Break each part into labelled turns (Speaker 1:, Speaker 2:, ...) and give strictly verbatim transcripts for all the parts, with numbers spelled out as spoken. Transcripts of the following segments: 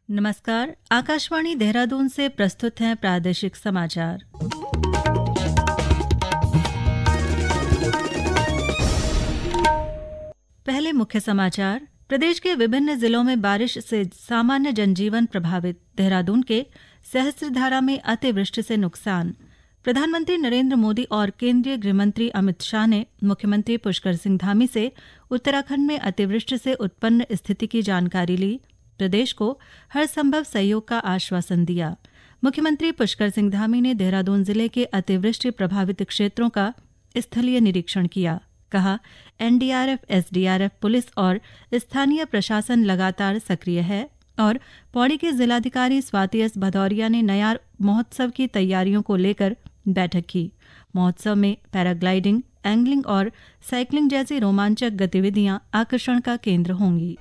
Speaker 1: नमस्कार, आकाशवाणी देहरादून से प्रस्तुत हैं प्रादेशिक समाचार। पहले मुख्य समाचार। प्रदेश के विभिन्न जिलों में बारिश से सामान्य जनजीवन प्रभावित। देहरादून के सहस्त्रधारा में अतिवृष्टि से नुकसान। प्रधानमंत्री नरेंद्र मोदी और केंद्रीय गृहमंत्री अमित शाह ने मुख्यमंत्री पुष्कर सिंह धामी से उत्तराखंड में अतिवृष्टि से उत्पन्न स्थिति की जानकारी ली। प्रदेश को हर संभव सहयोग का आश्वासन दिया। मुख्यमंत्री पुष्कर सिंह धामी ने देहरादून जिले के अतिवृष्टि प्रभावित क्षेत्रों का स्थलीय निरीक्षण किया। कहा, एनडीआरएफ, एसडीआरएफ, पुलिस और स्थानीय प्रशासन लगातार सक्रिय है। और पौड़ी के जिलाधिकारी स्वाति एस भदौरिया ने नयार महोत्सव की तैयारियों को लेकर बैठक की। महोत्सव में पैराग्लाइडिंग, एंगलिंग और साइकिलिंग जैसी रोमांचक गतिविधियां आकर्षण का केंद्र होंगी।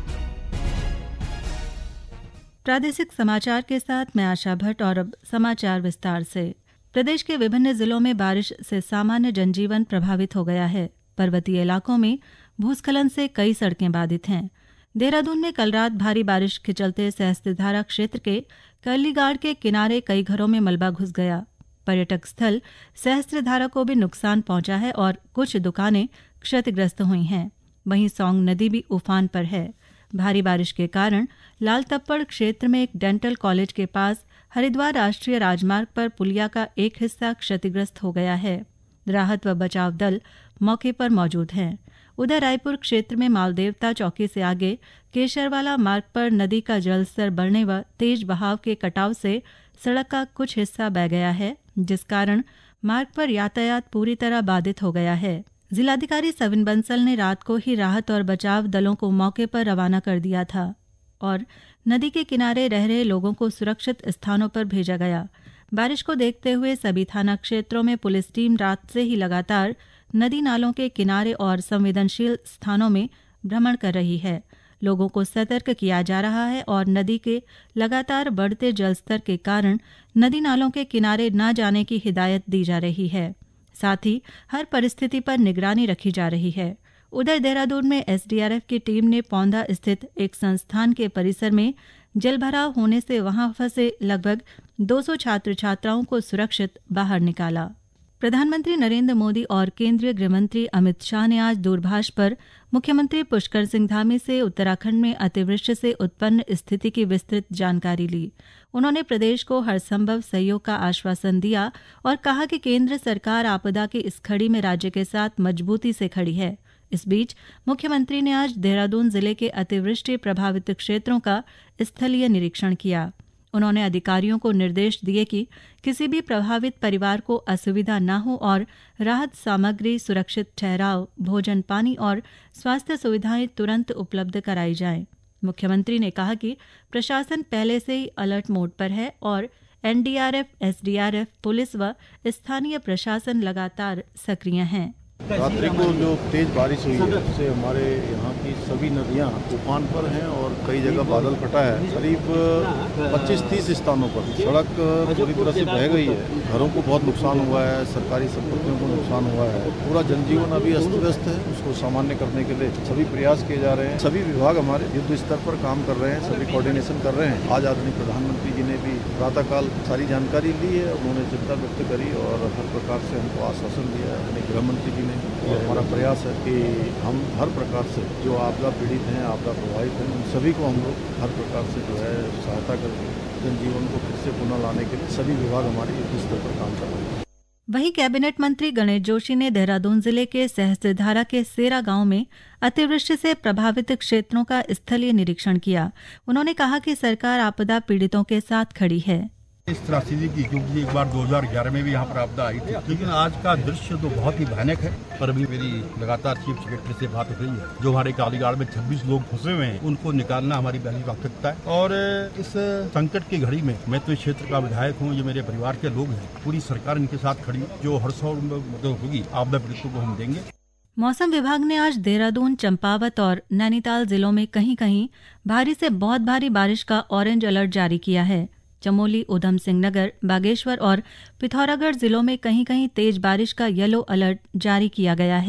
Speaker 1: प्रादेशिक समाचार के साथ मैं आशा भट्ट और अब समाचार विस्तार से। प्रदेश के विभिन्न जिलों में बारिश से सामान्य जनजीवन प्रभावित हो गया है। पर्वतीय इलाकों में भूस्खलन से कई सड़कें बाधित हैं। देहरादून में कल रात भारी बारिश के चलते सहस्त्रधारा क्षेत्र के कर्लीगाड़ के किनारे कई घरों में मलबा घुस गया। पर्यटक स्थल सहस्त्रधारा को भी नुकसान पहुंचा है और कुछ दुकानें क्षतिग्रस्त हुई हैं। वहीं सौंग नदी भी उफान पर है। भारी बारिश के कारण लाल तप्पड़ क्षेत्र में एक डेंटल कॉलेज के पास हरिद्वार राष्ट्रीय राजमार्ग पर पुलिया का एक हिस्सा क्षतिग्रस्त हो गया है। राहत व बचाव दल मौके पर मौजूद हैं। उधर रायपुर क्षेत्र में मालदेवता चौकी से आगे केशरवाला मार्ग पर नदी का जलस्तर बढ़ने व तेज बहाव के कटाव से सड़क का कुछ हिस्सा बह गया है, जिस कारण मार्ग पर यातायात पूरी तरह बाधित हो गया है। जिलाधिकारी सविन बंसल ने रात को ही राहत और बचाव दलों को मौके पर रवाना कर दिया था और नदी के किनारे रह रहे लोगों को सुरक्षित स्थानों पर भेजा गया। बारिश को देखते हुए सभी थाना क्षेत्रों में पुलिस टीम रात से ही लगातार नदी नालों के किनारे और संवेदनशील स्थानों में भ्रमण कर रही है। लोगों को सतर्क किया जा रहा है और नदी के लगातार बढ़ते जलस्तर के कारण नदी नालों के किनारे न जाने की हिदायत दी जा रही है। साथ ही हर परिस्थिति पर निगरानी रखी जा रही है। उधर देहरादून में एसडीआरएफ की टीम ने पौंधा स्थित एक संस्थान के परिसर में जलभराव होने से वहां फंसे लगभग दो सौ छात्र छात्राओं को सुरक्षित बाहर निकाला। प्रधानमंत्री नरेंद्र मोदी और केंद्रीय गृहमंत्री अमित शाह ने आज दूरभाष पर मुख्यमंत्री पुष्कर सिंह धामी से उत्तराखंड में अतिवृष्टि से उत्पन्न स्थिति की विस्तृत जानकारी ली। उन्होंने प्रदेश को हर संभव सहयोग का आश्वासन दिया और कहा कि केंद्र सरकार आपदा की इस घड़ी में राज्य के साथ मजबूती से खड़ी है। इस बीच मुख्यमंत्री ने आज देहरादून जिले के अतिवृष्टि प्रभावित क्षेत्रों का स्थलीय निरीक्षण किया। उन्होंने अधिकारियों को निर्देश दिए कि किसी भी प्रभावित परिवार को असुविधा न हो और राहत सामग्री, सुरक्षित ठहराव, भोजन, पानी और स्वास्थ्य सुविधाएं तुरंत उपलब्ध कराई जाएं। मुख्यमंत्री ने कहा कि प्रशासन पहले से ही अलर्ट मोड पर है और एनडीआरएफ, एसडीआरएफ, पुलिस व स्थानीय प्रशासन लगातार सक्रिय हैं।
Speaker 2: रात्रि को जो तेज बारिश हुई है उससे हमारे यहाँ की सभी नदियाँ उफान पर हैं और कई जगह बादल फटा है। करीब पच्चीस तीस स्थानों पर सड़क पूरी तरह से बह गई है। घरों को बहुत नुकसान हुआ है, सरकारी संपत्तियों को नुकसान हुआ है। पूरा जनजीवन अभी अस्त व्यस्त है। उसको सामान्य करने के लिए सभी प्रयास किए जा रहे हैं। सभी विभाग हमारे युद्ध स्तर पर काम कर रहे हैं, सभी कोऑर्डिनेशन कर रहे हैं। आज आदरणीय प्रधानमंत्री जी ने भी प्रातःकाल सारी जानकारी ली है। उन्होंने चिंता व्यक्त करी और हर प्रकार से हमको आश्वासन दिया है। अपने गृह मंत्री जी ने और हमारा प्रयास है कि हम हर प्रकार से जो आपदा पीड़ित हैं, आपदा प्रभावित हैं, उन सभी को हम लोग हर प्रकार से जो है सहायता करके जनजीवन को फिर से पुनः लाने के लिए सभी विभाग हमारे युद्ध स्तर पर काम कर रहे हैं।
Speaker 1: वहीं कैबिनेट मंत्री गणेश जोशी ने देहरादून जिले के सहस्त्रधारा के सेरा गांव में अतिवृष्टि से प्रभावित क्षेत्रों का स्थलीय निरीक्षण किया। उन्होंने कहा कि सरकार आपदा पीड़ितों के साथ खड़ी है।
Speaker 3: इस त्रासदी की, क्योंकि एक बार दो हज़ार ग्यारह में भी यहाँ पर आपदा आई थी, लेकिन आज का दृश्य तो बहुत ही भयानक है। पर अभी मेरी लगातार चीफ सेक्रेटरी से बात हो रही है। जो हमारे कालीगाड़ में छब्बीस लोग फंसे हुए हैं, उनको निकालना हमारी पहली प्राथमिकता है। और इस संकट की घड़ी में मैं तो इस क्षेत्र का विधायक हूँ, ये मेरे परिवार के लोग हैं, पूरी सरकार इनके साथ खड़ी है। जो हर सौ मदद होगी आपदा पीड़ितों को हम देंगे।
Speaker 1: मौसम विभाग ने आज देहरादून, चंपावत और नैनीताल जिलों में कहीं कहीं भारी से बहुत भारी बारिश का ऑरेंज अलर्ट जारी किया है। चमोली, उधम सिंह नगर, बागेश्वर और पिथौरागढ़ जिलों में कहीं कहीं तेज बारिश का येलो अलर्ट जारी किया गया है।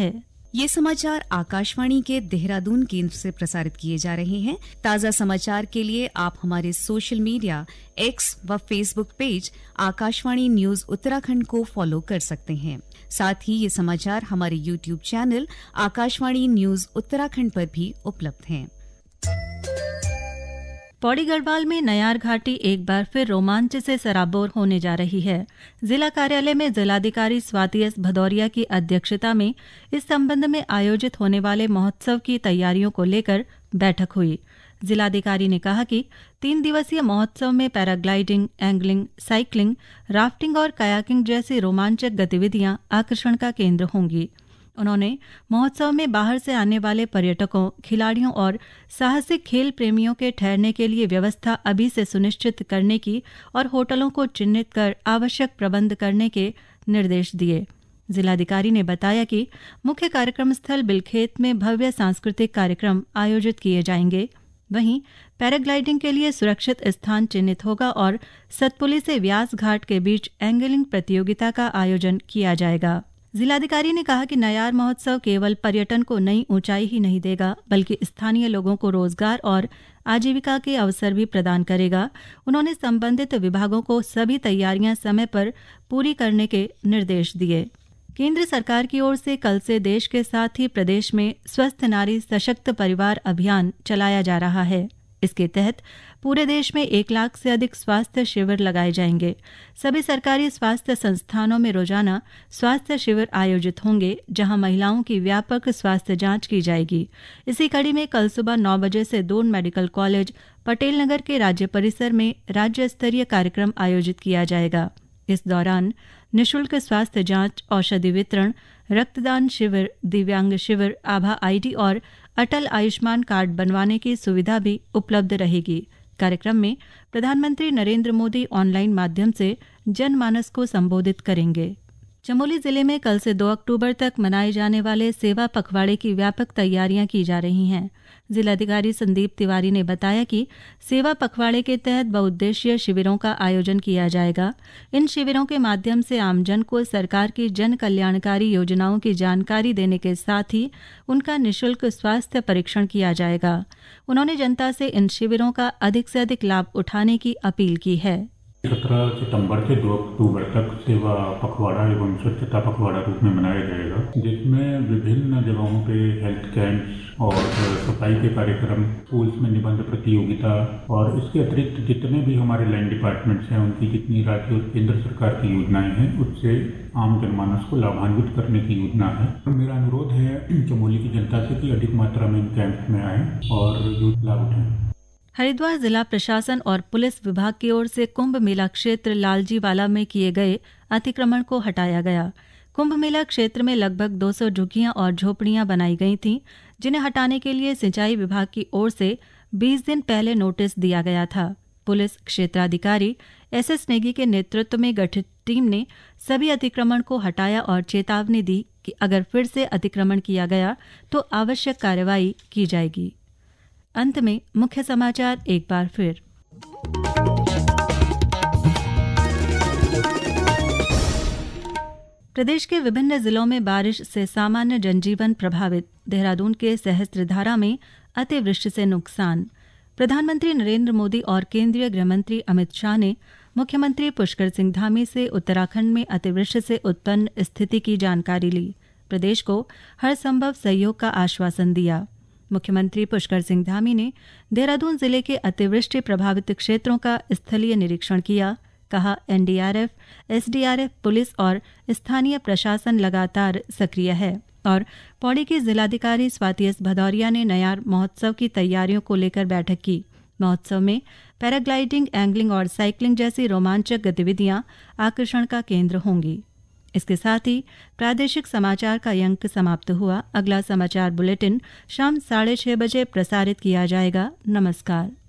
Speaker 4: ये समाचार आकाशवाणी के देहरादून केंद्र से प्रसारित किए जा रहे हैं। ताज़ा समाचार के लिए आप हमारे सोशल मीडिया एक्स व Facebook page Akashvani news Uttarakhand को फॉलो कर सकते हैं। साथ ही ये समाचार हमारे YouTube channel Akashvani news Uttarakhand पर भी उपलब्ध हैं।
Speaker 1: पौड़ी गढ़वाल में नयार घाटी एक बार फिर रोमांच से सराबोर होने जा रही है। जिला कार्यालय में जिलाधिकारी स्वाति एस भदौरिया की अध्यक्षता में इस संबंध में आयोजित होने वाले महोत्सव की तैयारियों को लेकर बैठक हुई। जिलाधिकारी ने कहा कि तीन दिवसीय महोत्सव में पैराग्लाइडिंग, एंगलिंग, साइकिलिंग, राफ्टिंग और कयाकिंग जैसी रोमांचक गतिविधियां आकर्षण का केंद्र होंगी। उन्होंने महोत्सव में बाहर से आने वाले पर्यटकों, खिलाड़ियों और साहसिक खेल प्रेमियों के ठहरने के लिए व्यवस्था अभी से सुनिश्चित करने की और होटलों को चिन्हित कर आवश्यक प्रबंध करने के निर्देश दिए। जिलाधिकारी ने बताया कि मुख्य कार्यक्रम स्थल बिलखेत में भव्य सांस्कृतिक कार्यक्रम आयोजित किए जाएंगे। वहीं पैराग्लाइडिंग के लिए सुरक्षित स्थान चिन्हित होगा और सतपुली से व्यास घाट के बीच एंगलिंग प्रतियोगिता का आयोजन किया जाएगा। जिलाधिकारी ने कहा कि नयार महोत्सव केवल पर्यटन को नई ऊंचाई ही नहीं देगा, बल्कि स्थानीय लोगों को रोजगार और आजीविका के अवसर भी प्रदान करेगा। उन्होंने संबंधित विभागों को सभी तैयारियां समय पर पूरी करने के निर्देश दिए। केंद्र सरकार की ओर से कल से देश के साथ ही प्रदेश में स्वस्थ नारी सशक्त परिवार अभियान चलाया जा रहा है। इसके तहत पूरे देश में एक लाख से अधिक स्वास्थ्य शिविर लगाए जाएंगे। सभी सरकारी स्वास्थ्य संस्थानों में रोजाना स्वास्थ्य शिविर आयोजित होंगे, जहां महिलाओं की व्यापक स्वास्थ्य जांच की जाएगी। इसी कड़ी में कल सुबह नौ बजे से दून मेडिकल कॉलेज पटेल नगर के राज्य परिसर में राज्य स्तरीय कार्यक्रम आयोजित किया जाएगा। इस दौरान निःशुल्क स्वास्थ्य जांच, औषधि वितरण, रक्तदान शिविर, दिव्यांग शिविर, आभा आईडी और अटल आयुष्मान कार्ड बनवाने की सुविधा भी उपलब्ध रहेगी। कार्यक्रम में प्रधानमंत्री नरेंद्र मोदी ऑनलाइन माध्यम से जनमानस को संबोधित करेंगे। चमोली जिले में कल से दो अक्टूबर तक मनाए जाने वाले सेवा पखवाड़े की व्यापक तैयारियां की जा रही हैं। जिलाधिकारी संदीप तिवारी ने बताया कि सेवा पखवाड़े के तहत बहुउद्देशीय शिविरों का आयोजन किया जाएगा। इन शिविरों के माध्यम से आमजन को सरकार की जन कल्याणकारी योजनाओं की जानकारी देने के साथ ही उनका निःशुल्क स्वास्थ्य परीक्षण किया जाएगा। उन्होंने जनता से इन शिविरों का अधिक से अधिक लाभ उठाने की अपील की है।
Speaker 5: सत्रह सितंबर से दो अक्टूबर तक सेवा पखवाड़ा एवं स्वच्छता पखवाड़ा रूप में मनाया जाएगा, जिसमें विभिन्न जगहों पे हेल्थ कैंप्स और सफाई के कार्यक्रम, स्कूल्स में निबंध प्रतियोगिता और इसके अतिरिक्त जितने भी हमारे लैंड डिपार्टमेंट्स हैं उनकी जितनी राज्य और केंद्र सरकार की योजनाएं हैं उससे आम जनमानस को लाभान्वित करने की योजना है। मेरा अनुरोध है चमोली की जनता से कि अधिक मात्रा में इन कैंप्स में आए और लाभ उठाएं।
Speaker 1: हरिद्वार जिला प्रशासन और पुलिस विभाग की ओर से कुंभ मेला क्षेत्र लालजी वाला में किए गए अतिक्रमण को हटाया गया। कुंभ मेला क्षेत्र में लगभग दो सौ झुग्गियां और झोपड़ियां बनाई गई थीं, जिन्हें हटाने के लिए सिंचाई विभाग की ओर से बीस दिन पहले नोटिस दिया गया था। पुलिस क्षेत्राधिकारी एस एस नेगी के नेतृत्व में गठित टीम ने सभी अतिक्रमण को हटाया और चेतावनी दी कि अगर फिर से अतिक्रमण किया गया तो आवश्यक कार्रवाई की जाएगी। अंत में मुख्य समाचार एक बार फिर। प्रदेश के विभिन्न जिलों में बारिश से सामान्य जनजीवन प्रभावित। देहरादून के सहस्त्रधारा में अतिवृष्टि से नुकसान। प्रधानमंत्री नरेंद्र मोदी और केंद्रीय गृहमंत्री अमित शाह ने मुख्यमंत्री पुष्कर सिंह धामी से उत्तराखंड में अतिवृष्टि से उत्पन्न स्थिति की जानकारी ली। प्रदेश को हर संभव सहयोग का आश्वासन दिया। मुख्यमंत्री पुष्कर सिंह धामी ने देहरादून जिले के अतिवृष्टि प्रभावित क्षेत्रों का स्थलीय निरीक्षण किया। कहा, N D R F, S D R F, police और स्थानीय प्रशासन लगातार सक्रिय है। और पौड़ी की जिलाधिकारी स्वाति एस भदौरिया ने नयार महोत्सव की तैयारियों को लेकर बैठक की। महोत्सव में पैराग्लाइडिंग, एंगलिंग और साइकिलिंग जैसी रोमांचक गतिविधियां आकर्षण का केंद्र होंगी। इसके साथ ही प्रादेशिक समाचार का ये अंक समाप्त हुआ। अगला समाचार बुलेटिन शाम साढ़े छह बजे प्रसारित किया जाएगा। नमस्कार।